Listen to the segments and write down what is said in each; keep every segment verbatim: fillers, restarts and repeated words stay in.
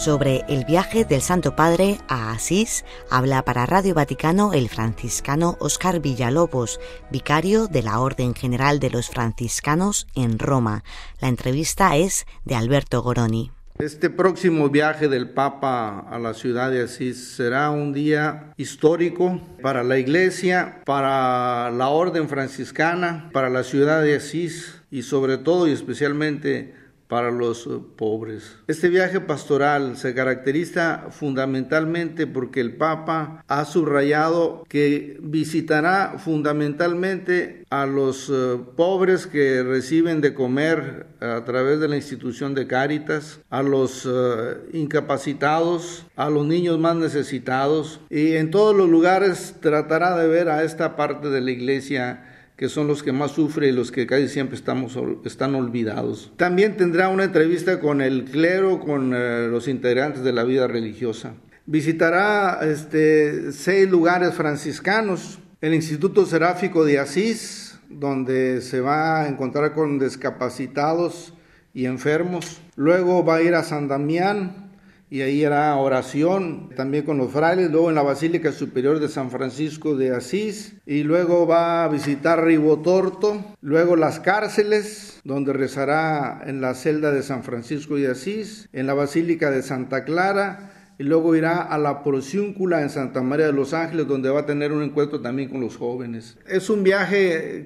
Sobre el viaje del Santo Padre a Asís, habla para Radio Vaticano el franciscano Óscar Villalobos, vicario de la Orden General de los Franciscanos en Roma. La entrevista es de Alberto Goroni. Este próximo viaje del Papa a la ciudad de Asís será un día histórico para la Iglesia, para la Orden Franciscana, para la ciudad de Asís y sobre todo y especialmente para los pobres. Este viaje pastoral se caracteriza fundamentalmente porque el Papa ha subrayado que visitará fundamentalmente a los uh, pobres que reciben de comer a través de la institución de Cáritas, a los uh, incapacitados, a los niños más necesitados, y en todos los lugares tratará de ver a esta parte de la Iglesia que son los que más sufren y los que casi siempre estamos, están olvidados. También tendrá una entrevista con el clero, con eh, los integrantes de la vida religiosa. Visitará este, seis lugares franciscanos, el Instituto Seráfico de Asís, donde se va a encontrar con discapacitados y enfermos. Luego va a ir a San Damián, y ahí hará oración también con los frailes, luego en la Basílica Superior de San Francisco de Asís, y luego va a visitar Ribotorto, luego las cárceles, donde rezará en la celda de San Francisco de Asís, en la Basílica de Santa Clara, y luego irá a la Porciúncula en Santa María de los Ángeles, donde va a tener un encuentro también con los jóvenes. Es un viaje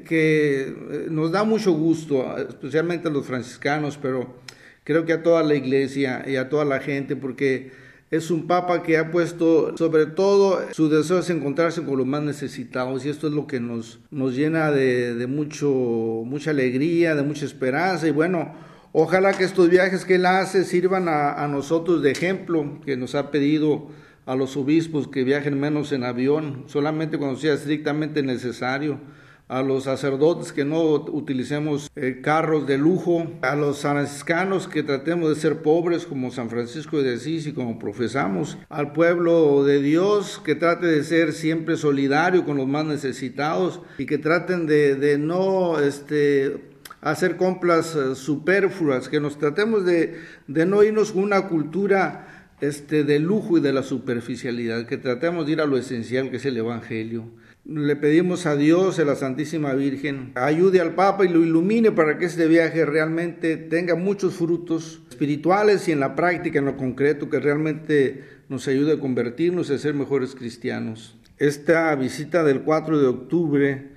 que nos da mucho gusto, especialmente a los franciscanos, pero creo que a toda la Iglesia y a toda la gente, porque es un Papa que ha puesto, sobre todo, su deseo es encontrarse con los más necesitados, y esto es lo que nos, nos llena de, de mucho, mucha alegría, de mucha esperanza, y bueno, ojalá que estos viajes que él hace sirvan a, a nosotros de ejemplo, que nos ha pedido a los obispos que viajen menos en avión, solamente cuando sea estrictamente necesario, a los sacerdotes que no utilicemos eh, carros de lujo, a los franciscanos que tratemos de ser pobres como San Francisco de Asís y como profesamos, al pueblo de Dios que trate de ser siempre solidario con los más necesitados y que traten de, de no este, hacer compras uh, superfluas, que nos tratemos de, de no irnos con una cultura este, de lujo y de la superficialidad, que tratemos de ir a lo esencial que es el Evangelio. Le pedimos a Dios, a la Santísima Virgen, ayude al Papa y lo ilumine para que este viaje realmente tenga muchos frutos espirituales y en la práctica, en lo concreto, que realmente nos ayude a convertirnos y a ser mejores cristianos. Esta visita del cuatro de octubre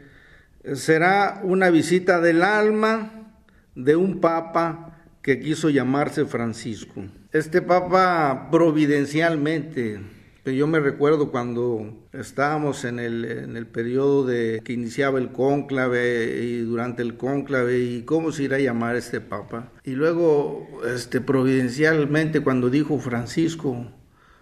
será una visita del alma de un Papa que quiso llamarse Francisco. Este Papa providencialmente, yo me recuerdo cuando estábamos en el, en el periodo de que iniciaba el cónclave y durante el cónclave y cómo se irá a llamar este Papa. Y luego, este, providencialmente, cuando dijo Francisco,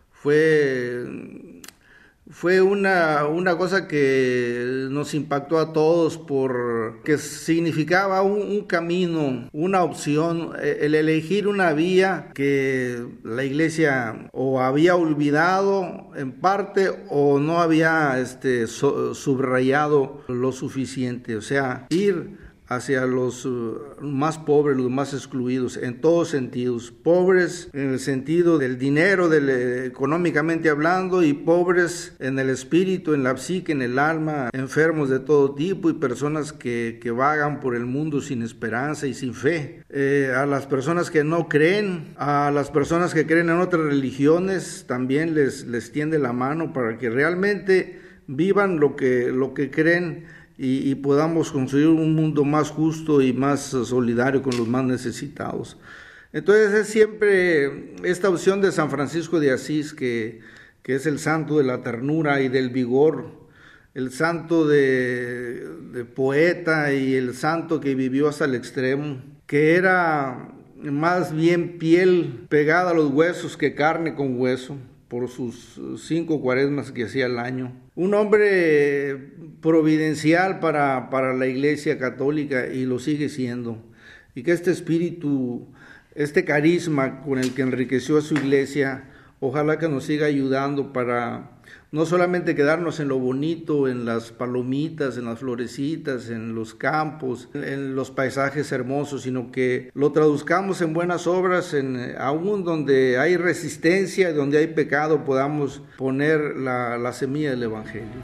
fue... Fue una, una cosa que nos impactó a todos porque significaba un, un camino, una opción, el elegir una vía que la Iglesia o había olvidado en parte o no había este, so, subrayado lo suficiente, o sea, ir hacia los uh, más pobres, los más excluidos, en todos sentidos. Pobres en el sentido del dinero, del, eh, económicamente hablando, y pobres en el espíritu, en la psique, en el alma, enfermos de todo tipo y personas que, que vagan por el mundo sin esperanza y sin fe. Eh, a las personas que no creen, a las personas que creen en otras religiones, también les, les tiende la mano para que realmente vivan lo que, lo que creen, Y, y podamos construir un mundo más justo y más solidario con los más necesitados. Entonces es siempre esta opción de San Francisco de Asís, que, que es el santo de la ternura y del vigor, el santo de, de poeta y el santo que vivió hasta el extremo, que era más bien piel pegada a los huesos que carne con hueso, por sus cinco cuaresmas que hacía al año. Un hombre providencial para, para la Iglesia Católica, y lo sigue siendo. Y que este espíritu, este carisma con el que enriqueció a su Iglesia, Ojalá que nos siga ayudando para no solamente quedarnos en lo bonito, en las palomitas, en las florecitas, en los campos, en los paisajes hermosos, sino que lo traduzcamos en buenas obras, en, aún donde hay resistencia, donde hay pecado, podamos poner la, la semilla del Evangelio.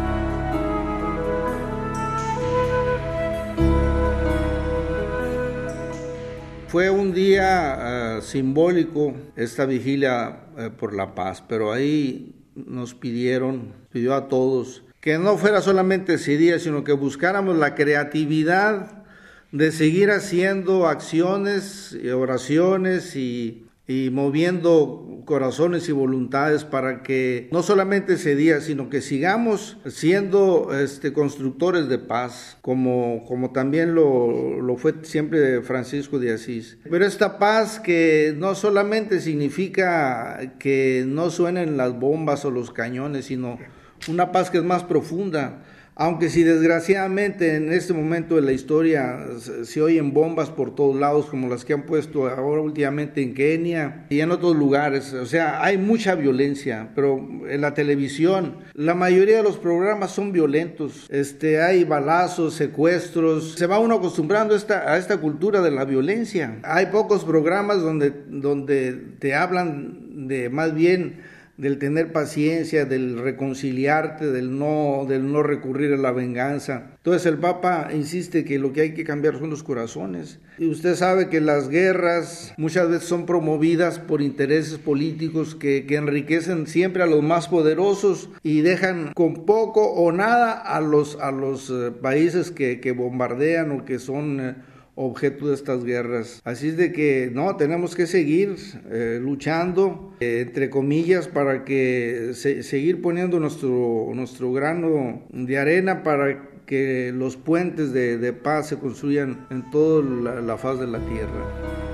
Fue un día uh, simbólico esta vigilia uh, por la paz, pero ahí nos pidieron, pidió a todos, que no fuera solamente ese día, sino que buscáramos la creatividad de seguir haciendo acciones y oraciones y, y moviendo corazones y voluntades para que no solamente ese día, sino que sigamos siendo este, constructores de paz, como, como también lo, lo fue siempre Francisco de Asís. Pero esta paz que no solamente significa que no suenen las bombas o los cañones, sino una paz que es más profunda. Aunque si desgraciadamente en este momento de la historia se oyen bombas por todos lados, como las que han puesto ahora últimamente en Kenia y en otros lugares, o sea, hay mucha violencia, pero en la televisión la mayoría de los programas son violentos, este, hay balazos, secuestros, se va uno acostumbrando a esta, a esta cultura de la violencia. Hay pocos programas donde, donde te hablan de más bien del tener paciencia, del reconciliarte, del no, del no recurrir a la venganza. Entonces el Papa insiste que lo que hay que cambiar son los corazones. Y usted sabe que las guerras muchas veces son promovidas por intereses políticos que, que enriquecen siempre a los más poderosos y dejan con poco o nada a los, a los eh, países que, que bombardean o que son Eh, objeto de estas guerras. Así es de que no, tenemos que seguir eh, luchando, eh, entre comillas, para que se, seguir poniendo nuestro, nuestro grano de arena para que los puentes de, de paz se construyan en toda la, la faz de la tierra.